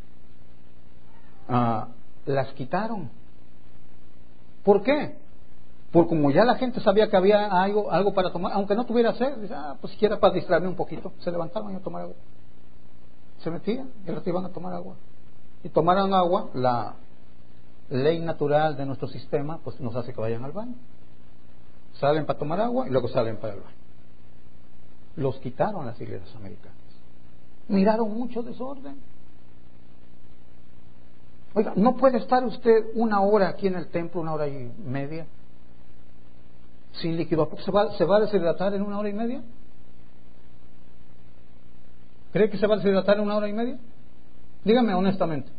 Las quitaron. ¿Por qué? Porque como ya la gente sabía que había algo para tomar, aunque no tuviera sed, pues siquiera para distraerme un poquito, se levantaban a tomar agua. Se metían y los iban a tomar agua. Y tomaran agua, la ley natural de nuestro sistema, pues nos hace que vayan al baño. Salen para tomar agua y luego salen para el baño. Los quitaron las iglesias americanas. Miraron mucho desorden. Oiga, ¿no puede estar usted una hora aquí en el templo, 1 hora y media, sin líquido? ¿Se va a deshidratar en 1 hora y media? ¿Cree que se va a deshidratar en 1 hora y media? Dígame honestamente.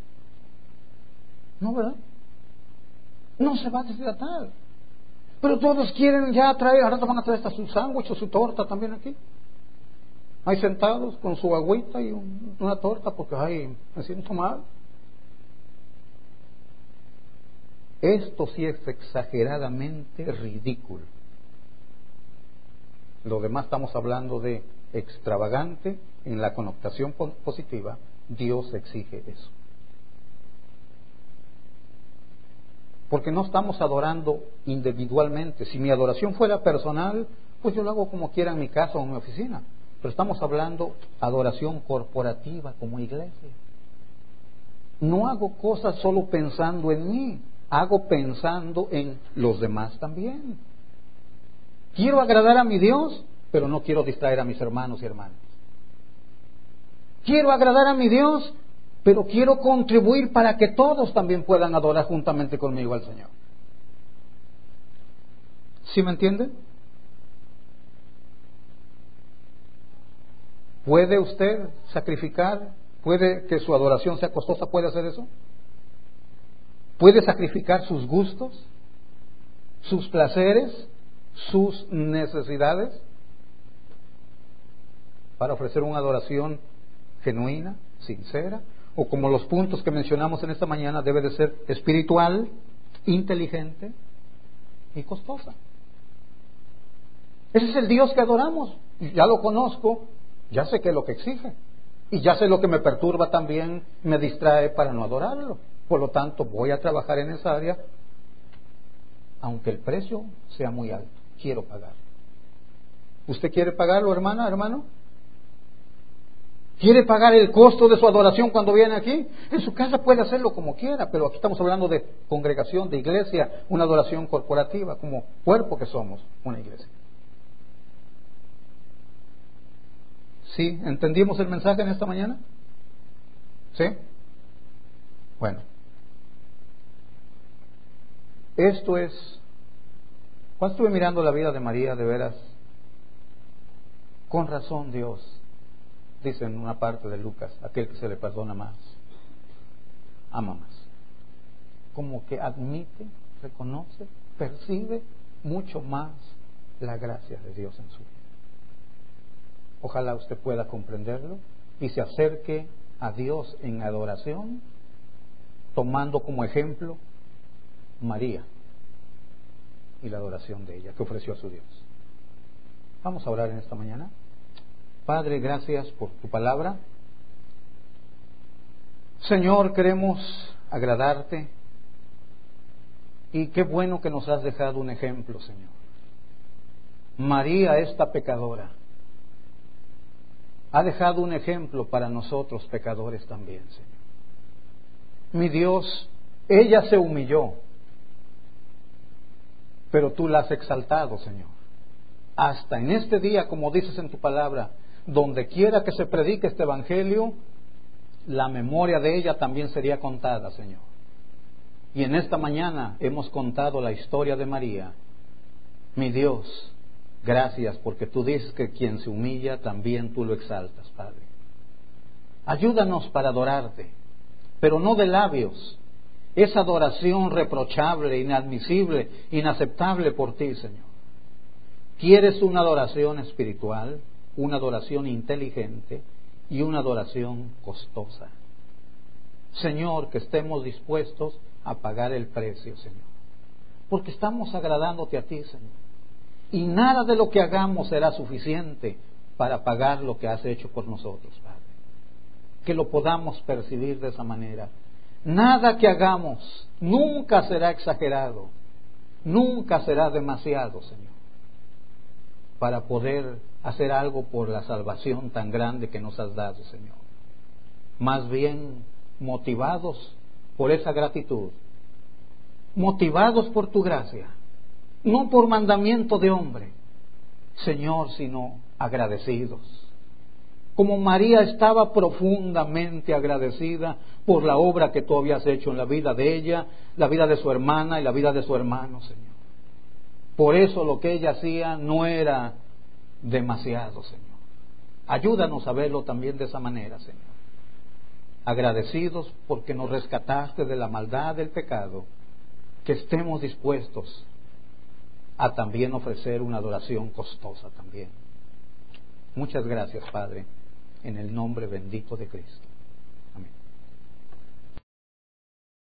No, ¿verdad? No se va a deshidratar. Pero todos quieren ya traer, ahora van a traer hasta su sándwich o su torta también aquí. Ahí sentados con su agüita y una torta porque, ay, me siento mal. Esto sí es exageradamente ridículo. Lo demás estamos hablando de extravagante en la connotación positiva. Dios exige eso. Porque no estamos adorando individualmente. Si mi adoración fuera personal, pues yo lo hago como quiera en mi casa o en mi oficina. Pero estamos hablando adoración corporativa como iglesia. No hago cosas solo pensando en mí, hago pensando en los demás también. Quiero agradar a mi Dios, pero no quiero distraer a mis hermanos y hermanas. Quiero agradar a mi Dios, pero quiero contribuir para que todos también puedan adorar juntamente conmigo al Señor. ¿Sí me entienden? ¿Puede usted sacrificar? ¿Puede que su adoración sea costosa? ¿Puede hacer eso? ¿Puede sacrificar sus gustos, sus placeres, sus necesidades para ofrecer una adoración genuina, sincera? O como los puntos que mencionamos en esta mañana, debe de ser espiritual, inteligente, y costosa. Ese es el Dios que adoramos. Ya lo conozco, ya sé qué es lo que exige. Y ya sé lo que me perturba también, me distrae para no adorarlo. Por lo tanto, voy a trabajar en esa área, aunque el precio sea muy alto. Quiero pagar. ¿Usted quiere pagarlo, hermana, hermano? ¿Quiere pagar el costo de su adoración cuando viene aquí? En su casa puede hacerlo como quiera, pero aquí estamos hablando de congregación, de iglesia, una adoración corporativa, como cuerpo que somos, una iglesia. ¿Sí? ¿Entendimos el mensaje en esta mañana? ¿Sí? Bueno. Esto es... Cuando estuve mirando la vida de María, de veras, con razón Dios, dice en una parte de Lucas, aquel que se le perdona más, ama más. Como que admite, reconoce, percibe mucho más la gracia de Dios en su vida. Ojalá usted pueda comprenderlo y se acerque a Dios en adoración, tomando como ejemplo María y la adoración de ella que ofreció a su Dios. Vamos a orar en esta mañana. Padre, gracias por tu palabra. Señor, queremos agradarte y qué bueno que nos has dejado un ejemplo, Señor. María, esta pecadora, ha dejado un ejemplo para nosotros pecadores también, Señor. Mi Dios, ella se humilló, pero tú la has exaltado, Señor. Hasta en este día, como dices en tu palabra, donde quiera que se predique este evangelio, la memoria de ella también sería contada, Señor. Y en esta mañana hemos contado la historia de María. Mi Dios, gracias porque tú dices que quien se humilla también tú lo exaltas, Padre. Ayúdanos para adorarte, pero no de labios. Esa adoración reprochable, inadmisible, inaceptable por ti, Señor. ¿Quieres una adoración espiritual, una adoración inteligente y una adoración costosa? Señor, que estemos dispuestos a pagar el precio, Señor. Porque estamos agradándote a ti, Señor. Y nada de lo que hagamos será suficiente para pagar lo que has hecho por nosotros, Padre. Que lo podamos percibir de esa manera. Nada que hagamos nunca será exagerado, nunca será demasiado, Señor, para poder hacer algo por la salvación tan grande que nos has dado, Señor. Más bien motivados por esa gratitud, motivados por tu gracia, no por mandamiento de hombre, Señor, sino agradecidos. Como María estaba profundamente agradecida por la obra que tú habías hecho en la vida de ella, la vida de su hermana y la vida de su hermano, Señor. Por eso lo que ella hacía no era demasiado, Señor. Ayúdanos a verlo también de esa manera, Señor. Agradecidos porque nos rescataste de la maldad del pecado, que estemos dispuestos a también ofrecer una adoración costosa también. Muchas gracias, Padre, en el nombre bendito de Cristo.